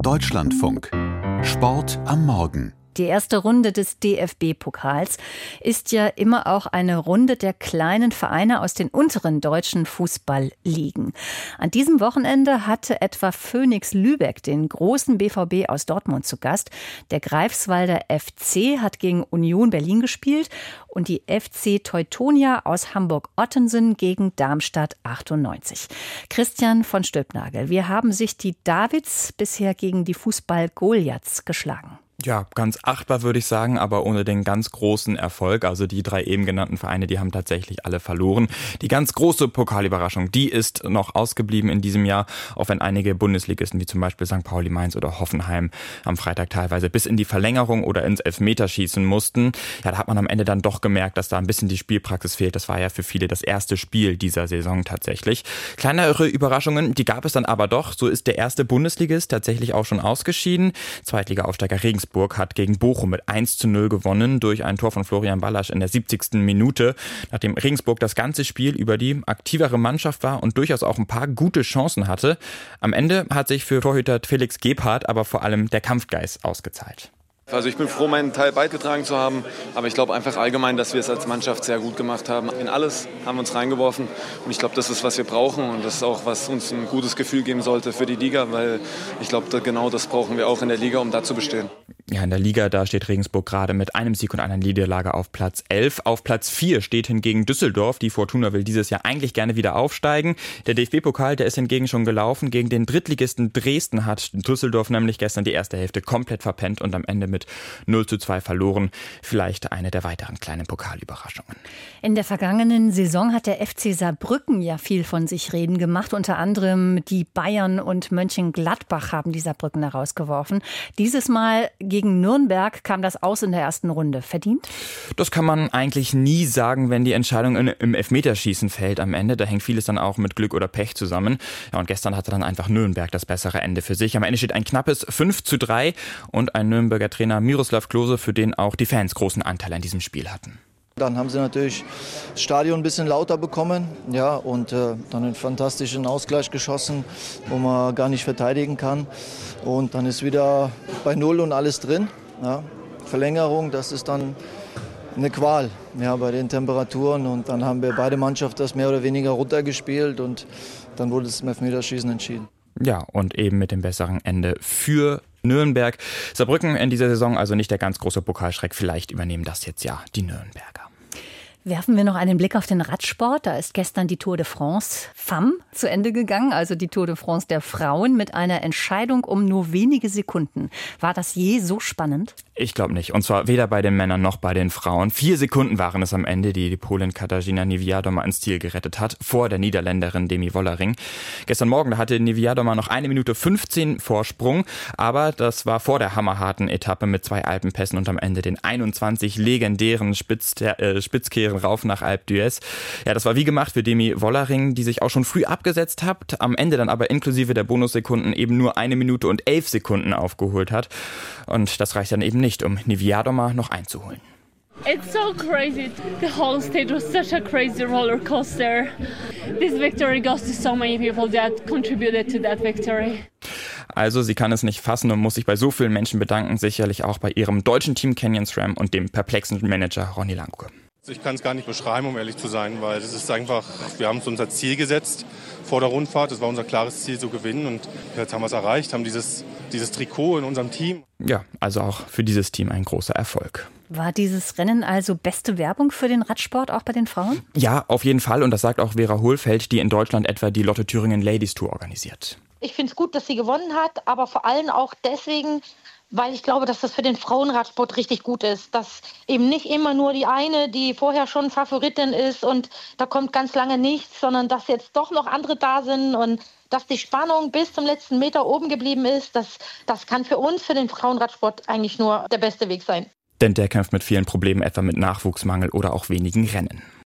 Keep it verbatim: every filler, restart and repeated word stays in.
Deutschlandfunk. Sport am Morgen. Die erste Runde des D F B-Pokals ist ja immer auch eine Runde der kleinen Vereine aus den unteren deutschen Fußballligen. An diesem Wochenende hatte etwa Phönix Lübeck den großen B V B aus Dortmund zu Gast. Der Greifswalder F C hat gegen Union Berlin gespielt und die F C Teutonia aus Hamburg-Ottensen gegen Darmstadt achtundneunzig. Christian von Stülpnagel, wie haben sich die Davids bisher gegen die Fußball-Goliaths geschlagen? Ja, ganz achtbar würde ich sagen, aber ohne den ganz großen Erfolg. Also die drei eben genannten Vereine, die haben tatsächlich alle verloren. Die ganz große Pokalüberraschung, die ist noch ausgeblieben in diesem Jahr, auch wenn einige Bundesligisten wie zum Beispiel Sankt Pauli, Mainz oder Hoffenheim am Freitag teilweise bis in die Verlängerung oder ins Elfmeterschießen mussten. Ja, da hat man am Ende dann doch gemerkt, dass da ein bisschen die Spielpraxis fehlt. Das war ja für viele das erste Spiel dieser Saison tatsächlich. Kleinere Überraschungen, die gab es dann aber doch. So ist der erste Bundesligist tatsächlich auch schon ausgeschieden. Zweitliga-Aufsteiger Regensburg hat gegen Bochum mit eins zu null gewonnen durch ein Tor von Florian Ballasch in der siebzigsten Minute. Nachdem Regensburg das ganze Spiel über die aktivere Mannschaft war und durchaus auch ein paar gute Chancen hatte. Am Ende hat sich für Torhüter Felix Gebhardt aber vor allem der Kampfgeist ausgezahlt. Also ich bin froh, meinen Teil beigetragen zu haben, aber ich glaube einfach allgemein, dass wir es als Mannschaft sehr gut gemacht haben. In alles haben wir uns reingeworfen und ich glaube, das ist, was wir brauchen und das ist auch, was uns ein gutes Gefühl geben sollte für die Liga, weil ich glaube, genau das brauchen wir auch in der Liga, um da zu bestehen. Ja, in der Liga, da steht Regensburg gerade mit einem Sieg und einer Niederlage auf Platz elf. Auf Platz vier steht hingegen Düsseldorf. Die Fortuna will dieses Jahr eigentlich gerne wieder aufsteigen. Der D F B-Pokal, der ist hingegen schon gelaufen. Gegen den Drittligisten Dresden hat Düsseldorf nämlich gestern die erste Hälfte komplett verpennt und am Ende mit null zu zwei verloren. Vielleicht eine der weiteren kleinen Pokalüberraschungen. In der vergangenen Saison hat der F C Saarbrücken ja viel von sich reden gemacht. Unter anderem die Bayern und Mönchengladbach haben die Saarbrücken herausgeworfen. Dieses Mal gegen Nürnberg kam das aus in der ersten Runde. Verdient? Das kann man eigentlich nie sagen, wenn die Entscheidung im Elfmeterschießen fällt am Ende. Da hängt vieles dann auch mit Glück oder Pech zusammen. Ja, und gestern hatte dann einfach Nürnberg das bessere Ende für sich. Am Ende steht ein knappes fünf zu drei und ein Nürnberger Trainer Miroslav Klose, für den auch die Fans großen Anteil an diesem Spiel hatten. Dann haben sie natürlich das Stadion ein bisschen lauter bekommen, ja, und äh, dann einen fantastischen Ausgleich geschossen, wo man gar nicht verteidigen kann. Und dann ist wieder bei Null und alles drin. Ja. Verlängerung, das ist dann eine Qual, ja, bei den Temperaturen. Und dann haben wir beide Mannschaften das mehr oder weniger runtergespielt und dann wurde es im Elfmeterschießen entschieden. Ja, und eben mit dem besseren Ende für Nürnberg. Saarbrücken in dieser Saison also nicht der ganz große Pokalschreck. Vielleicht übernehmen das jetzt ja die Nürnberger. Werfen wir noch einen Blick auf den Radsport. Da ist gestern die Tour de France Femme zu Ende gegangen, also die Tour de France der Frauen mit einer Entscheidung um nur wenige Sekunden. War das je so spannend? Ich glaube nicht. Und zwar weder bei den Männern noch bei den Frauen. Vier Sekunden waren es am Ende, die die Polin Katarzyna Niewiadoma ins Ziel gerettet hat, vor der Niederländerin Demi Wollering. Gestern Morgen, da hatte Niewiadoma noch eine Minute fünfzehn Vorsprung, aber das war vor der hammerharten Etappe mit zwei Alpenpässen und am Ende den einundzwanzig legendären Spitz, äh, Spitzkehren rauf nach Alpe d'Huez. Ja, das war wie gemacht für Demi Wollering, die sich auch schon früh abgesetzt hat, am Ende dann aber inklusive der Bonussekunden eben nur eine Minute und elf Sekunden aufgeholt hat. Und das reicht dann eben nicht, um Niewiadoma noch einzuholen. It's so crazy. The whole stage was such a crazy roller coaster. This victory goes to so many people that contributed to that victory. Also sie kann es nicht fassen und muss sich bei so vielen Menschen bedanken, sicherlich auch bei ihrem deutschen Team Canyon SRAM und dem perplexen Manager Ronny Lanke. Ich kann es gar nicht beschreiben, um ehrlich zu sein, weil es ist einfach, wir haben uns unser Ziel gesetzt vor der Rundfahrt. Das war unser klares Ziel, zu gewinnen, und jetzt haben wir es erreicht, haben dieses, dieses Trikot in unserem Team. Ja, also auch für dieses Team ein großer Erfolg. War dieses Rennen also beste Werbung für den Radsport, auch bei den Frauen? Ja, auf jeden Fall, und das sagt auch Vera Hohlfeld, die in Deutschland etwa die Lotto Thüringen Ladies Tour organisiert. Ich finde es gut, dass sie gewonnen hat, aber vor allem auch deswegen, weil ich glaube, dass das für den Frauenradsport richtig gut ist. Dass eben nicht immer nur die eine, die vorher schon Favoritin ist und da kommt ganz lange nichts, sondern dass jetzt doch noch andere da sind und dass die Spannung bis zum letzten Meter oben geblieben ist. Das, das kann für uns, für den Frauenradsport eigentlich nur der beste Weg sein. Denn der kämpft mit vielen Problemen, etwa mit Nachwuchsmangel oder auch wenigen Rennen.